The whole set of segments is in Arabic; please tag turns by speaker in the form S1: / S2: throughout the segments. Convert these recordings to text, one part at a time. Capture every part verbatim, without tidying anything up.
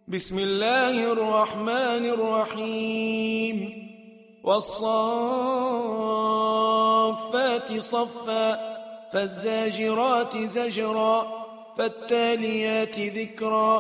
S1: بسم الله الرحمن الرحيم والصافات صفا فالزاجرات زجرا فالتاليات ذكرا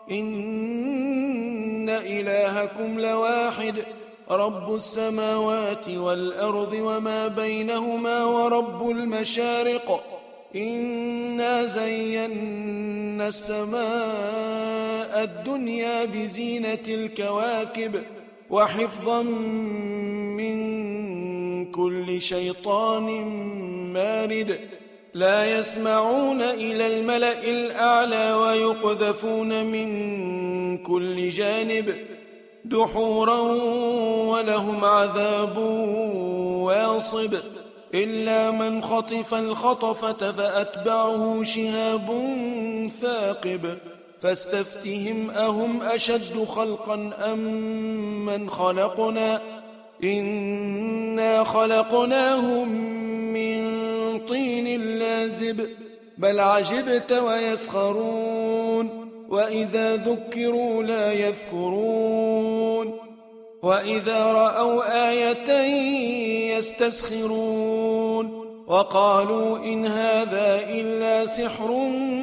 S1: إن إلهكم لواحد رب السماوات والأرض وما بينهما ورب المشارق إنا زينا السماء الدنيا بزينة الكواكب وحفظا من كل شيطان مارد لا يسمعون إلى الملأ الأعلى ويقذفون من كل جانب دحورا ولهم عذاب واصب إلا من خطف الخطفة فأتبعه شهاب ثاقب فاستفتهم أهم أشد خلقا أم من خلقنا إنا خلقناهم من طين لازب بل عجبت ويسخرون وإذا ذكروا لا يذكرون وإذا رأوا آية يستسخرون وقالوا إن هذا إلا سحر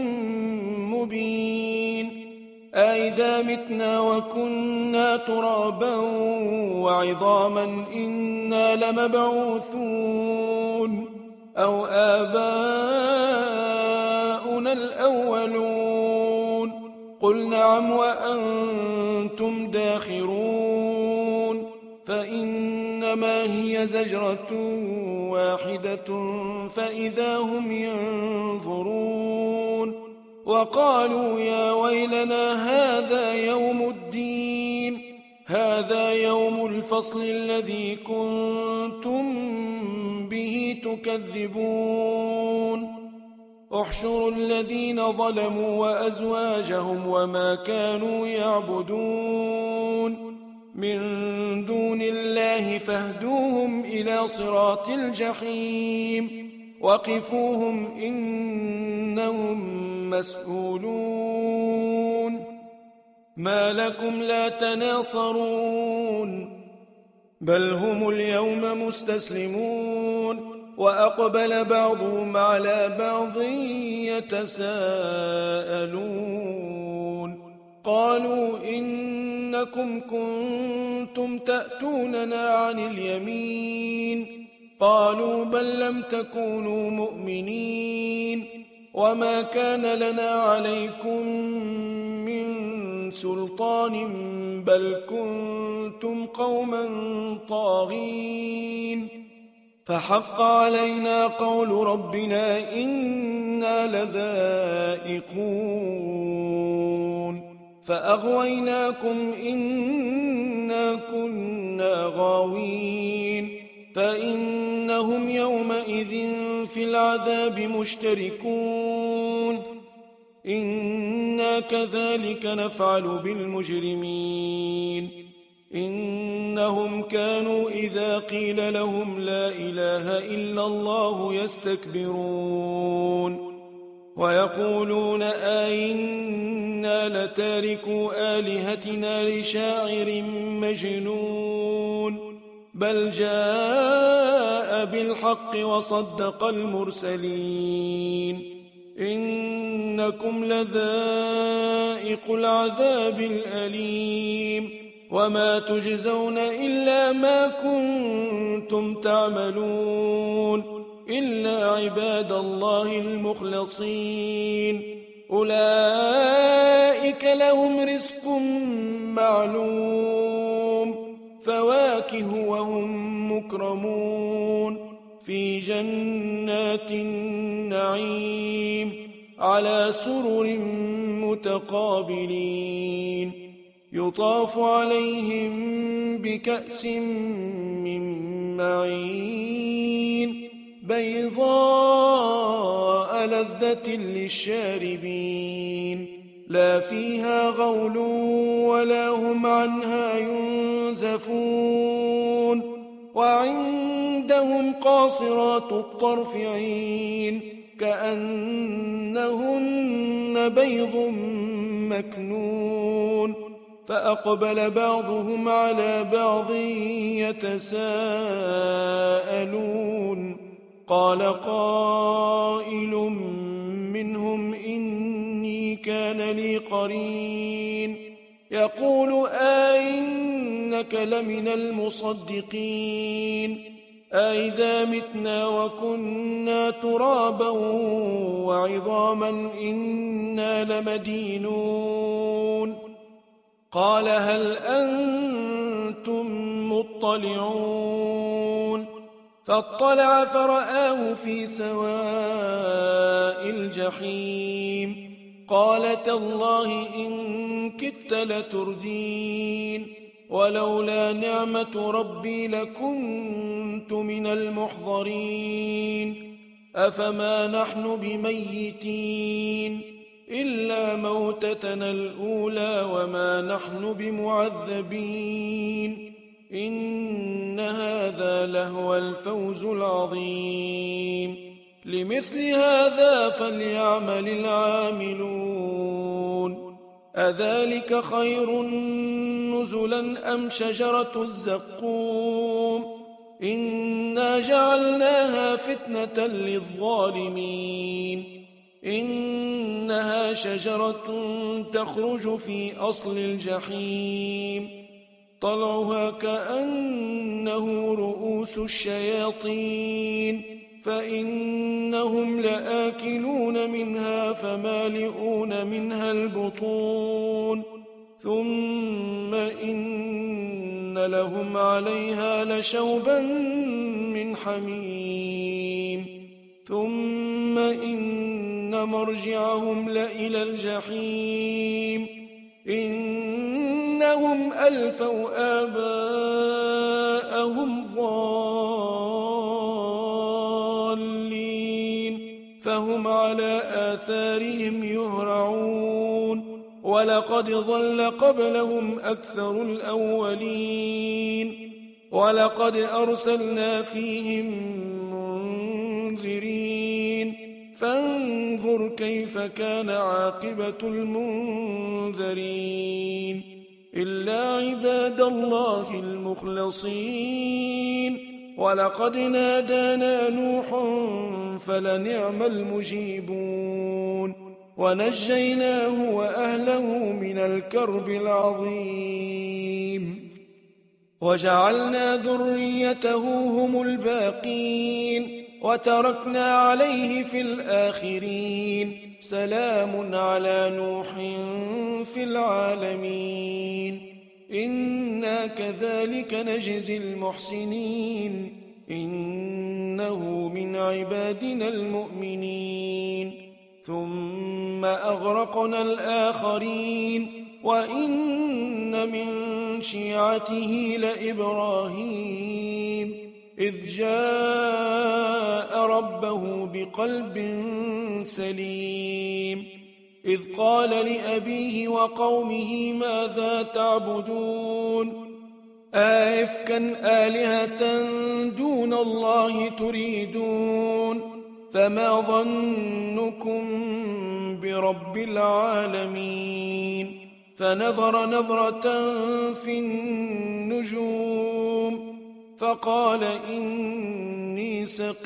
S1: مبين أئذا متنا وكنا ترابا وعظاما إنا لمبعوثون أو آباؤنا الأولون قل نعم وأنتم داخرون فإنما هي زجرة واحدة فإذا هم ينظرون وقالوا يا ويلنا هذا يوم الدين هذا يوم الفصل الذي كنتم به تكذبون احشروا الذين ظلموا وأزواجهم وما كانوا يعبدون من دون الله فاهدوهم إلى صراط الجحيم وقفوهم إنهم مسؤولون ما لكم لا تناصرون بل هم اليوم مستسلمون وأقبل بعضهم على بعض يتساءلون قالوا إنكم كنتم تأتوننا عن اليمين قالوا بل لم تكونوا مؤمنين وما كان لنا عليكم من سلطان بل كنتم قوما طاغين فحق علينا قول ربنا إنا لذائقون فأغويناكم إنا كنا غاوين فإنهم يومئذ في العذاب مشتركون إنا كذلك نفعل بالمجرمين إنهم كانوا إذا قيل لهم لا إله إلا الله يستكبرون ويقولون أئنا لتاركوا آلهتنا لشاعر مجنون بل جاء بالحق وصدق المرسلين إنكم لذائق العذاب الأليم وما تجزون إلا ما كنتم تعملون إلا عباد الله المخلصين أولئك لهم رزق معلوم فواكه وهم مكرمون في جنات النعيم على سرر متقابلين يطاف عليهم بكأس من معين بيضاء لذة للشاربين لا فيها غول ولا هم عنها ينزفون وعندهم قاصرات الطرف عين كأنهن بيض مكنون فأقبل بعضهم على بعض يتساءلون قال قائل منهم إني كان لي قرين يقول أئنك لمن المصدقين أئذا متنا وكنا ترابا وعظاما إنا لمدينون قال هل أنتم مطلعون فاطلع فرآه في سواء الجحيم قال تالله إن كدت لتردين ولولا نعمة ربي لكنت من المحضرين أفما نحن بميتين إلا موتتنا الأولى وما نحن بمعذبين إن هذا لهو الفوز العظيم لمثل هذا فليعمل العاملون أذلك خير نزلا أم شجرة الزقوم إنا جعلناها فتنة للظالمين إنها شجرة تخرج في أصل الجحيم طلعها كأنه رؤوس الشياطين فإنهم لآكلون منها فمالئون منها البطون ثم إن لهم عليها لشوبا من حميم ثم إن مرجعهم لإلى الجحيم إنهم ألفوا آباءهم ضالين فهم على آثارهم يهرعون ولقد ضل قبلهم أكثر الأولين ولقد أرسلنا فيهم منذرين فانظر كيف كان عاقبة المنذرين إلا عباد الله المخلصين ولقد نادانا نوح فلنعم المجيبون ونجيناه وأهله من الكرب العظيم وجعلنا ذريته هم الباقين وتركنا عليه في الآخرين سلام على نوح في العالمين إنا كذلك نجزي المحسنين إنه من عبادنا المؤمنين ثم أغرقنا الآخرين وإن من شيعته لإبراهيم إذ جاء ربه بقلب سليم إذ قال لأبيه وقومه ماذا تعبدون آئفكا آلهة دون الله تريدون فما ظنكم برب العالمين فنظر نظرة في النجوم فقال إني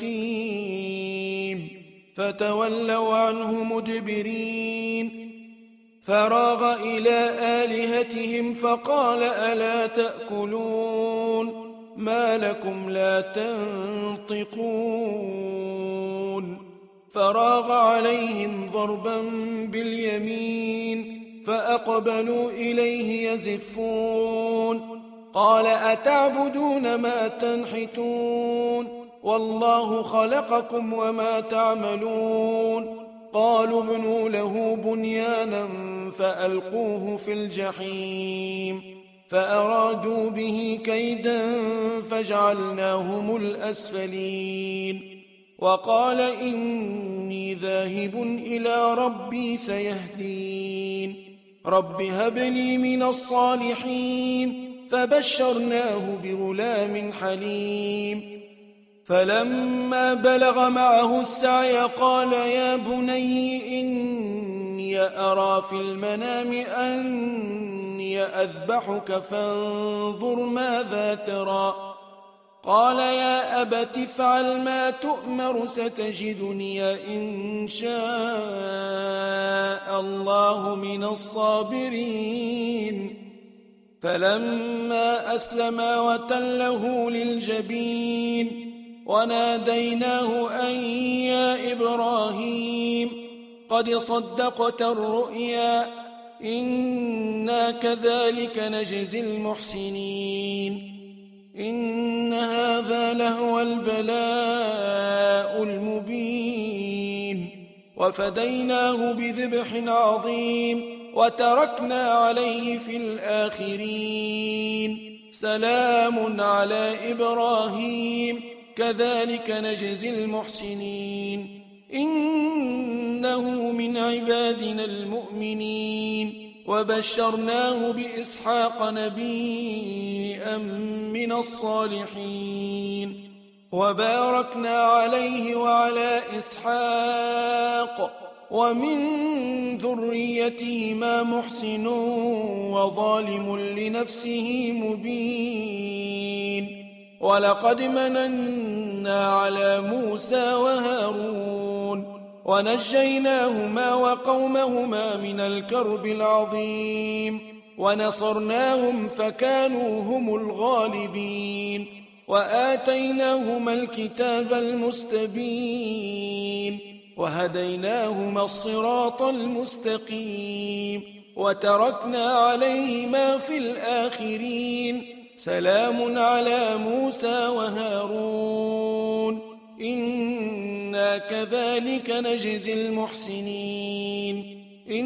S1: سقيم فتولوا عنه مدبرين فراغ إلى آلهتهم فقال ألا تأكلون ما لكم لا تنطقون فراغ عليهم ضربا باليمين فأقبلوا إليه يزفون قال أتعبدون ما تنحتون والله خلقكم وما تعملون قالوا ابنوا له بنيانا فألقوه في الجحيم فأرادوا به كيدا فجعلناهم الأسفلين وقال إني ذاهب إلى ربي سيهدين رب هب لي من الصالحين فبشرناه بغلام حليم فلما بلغ معه السعي قال يا بني إني أرى في المنام أني أذبحك فانظر ماذا ترى. قال يا أبت افعل ما تؤمر ستجدني إن شاء الله من الصابرين. فلما أسلما وتله للجبين وناديناه أن يا إبراهيم قد صدقت الرؤيا إنا كذلك نجزي المحسنين إن هذا لهو البلاء المبين. وفديناه بذبح عظيم وتركنا عليه في الآخرين سلام على إبراهيم كذلك نجزي المحسنين إنه من عبادنا المؤمنين. وبشرناه بإسحاق نبيا من الصالحين وباركنا عليه وعلى إسحاق ومن ذريتهما محسن وظالم لنفسه مبين. ولقد مننا على موسى وهارون ونجيناهما وقومهما من الكرب العظيم ونصرناهم فكانوا هم الغالبين وآتيناهما الكتاب المستبين وهديناهما الصراط المستقيم وتركنا عليهما في الآخرين سلام على موسى وهارون إنا كذلك نجزي المحسنين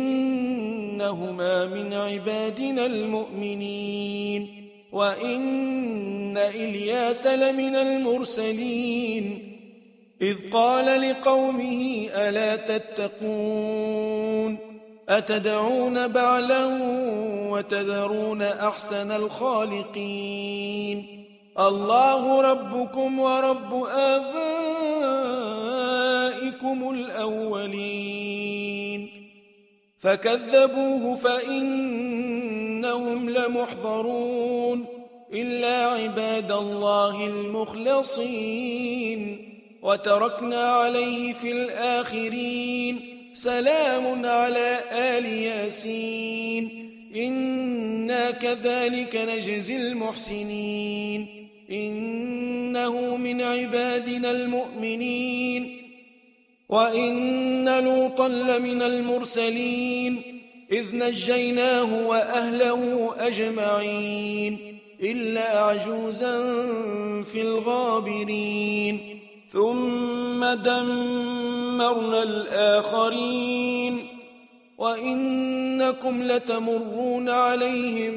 S1: إنهما من عبادنا المؤمنين. وإن إلياس لمن المرسلين إذ قال لقومه ألا تتقون أتدعون بعلا وتذرون أحسن الخالقين الله ربكم ورب آبائكم الأولين. فكذبوه فإنهم لمحضرون إلا عباد الله المخلصين. وتركنا عليه في الآخرين سلام على آل ياسين إنا كذلك نجزي المحسنين إنه من عبادنا المؤمنين. وإن لوطا لمن المرسلين إذ نجيناه وأهله أجمعين إلا عجوزا في الغابرين ثم دمرنا الآخرين وإنكم لتمرون عليهم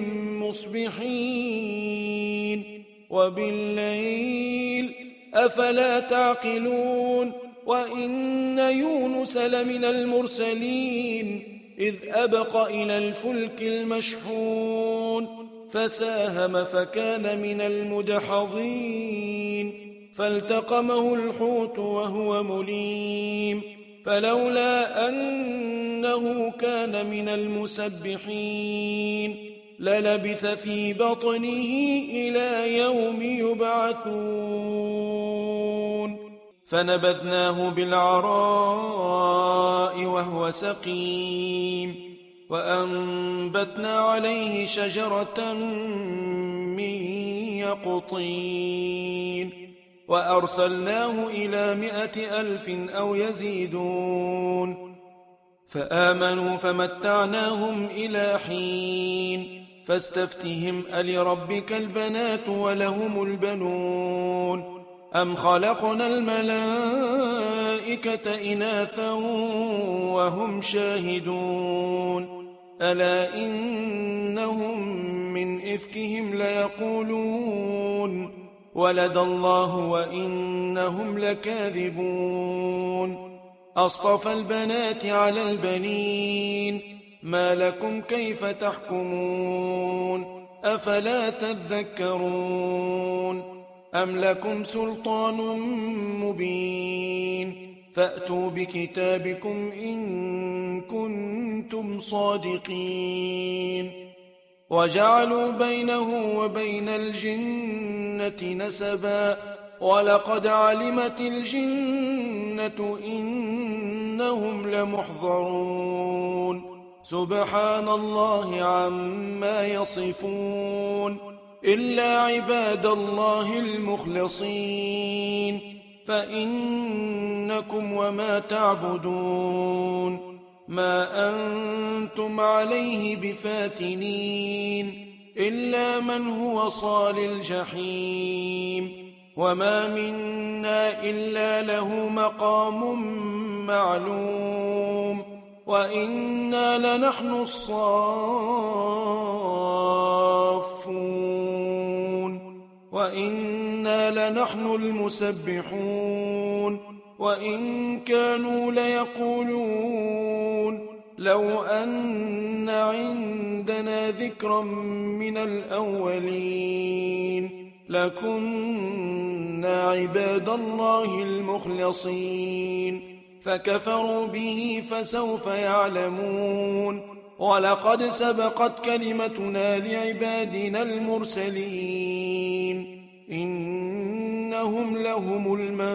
S1: مصبحين وبالليل أفلا تعقلون. وإن يونس لمن المرسلين إذ أبق إلى الفلك المشحون فساهم فكان من المدحضين فالتقمه الحوت وهو مليم فلولا أنه كان من المسبحين للبث في بطنه إلى يوم يبعثون. فنبذناه بالعراء وهو سقيم وأنبتنا عليه شجرة من يقطين وأرسلناه إلى مائة ألف أو يزيدون فآمنوا فمتعناهم إلى حين. فاستفتهم ألربك البنات ولهم البنون أم خلقنا الملائكة إناثا وهم شاهدون ألا إنهم من إفكهم ليقولون ولد الله وإنهم لكاذبون أصطفى البنات على البنين ما لكم كيف تحكمون أفلا تذكرون أم لكم سلطان مبين فأتوا بكتابكم إن كنتم صادقين وجعلوا بينه وبين الجنة نسبا ولقد علمت الجنة إنهم لمحضرون سبحان الله عما يصفون إلا عباد الله المخلصين فإنكم وما تعبدون ما أنتم عليه بفاتنين إلا من هو صال الجحيم وما منا إلا له مقام معلوم وإنا لنحن الصافون وإنا لنحن المسبحون وإن كانوا ليقولون لو أن عندنا ذكرا من الأولين لكنا عباد الله المخلصين فكفروا به فسوف يعلمون ولقد سبقت كلمتنا لعبادنا المرسلين إنهم لهم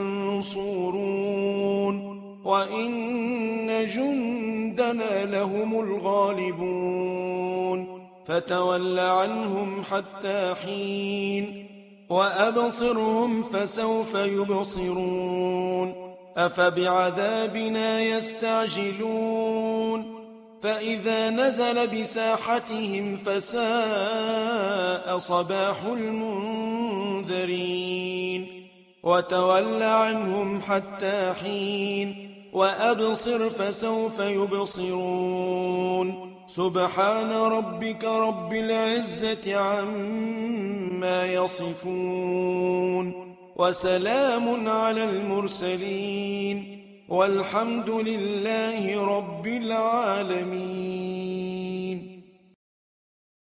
S1: المنصورون وإن جندنا لهم الغالبون فتول عنهم حتى حين وأبصرهم فسوف يبصرون أفبعذابنا يستعجلون فإذا نزل بساحتهم فساء صباح المنذرين وتول عنهم حتى حين وأبصر فسوف يبصرون سبحان ربك رب العزة عما يصفون وسلام على المرسلين والحمد لله رب العالمين.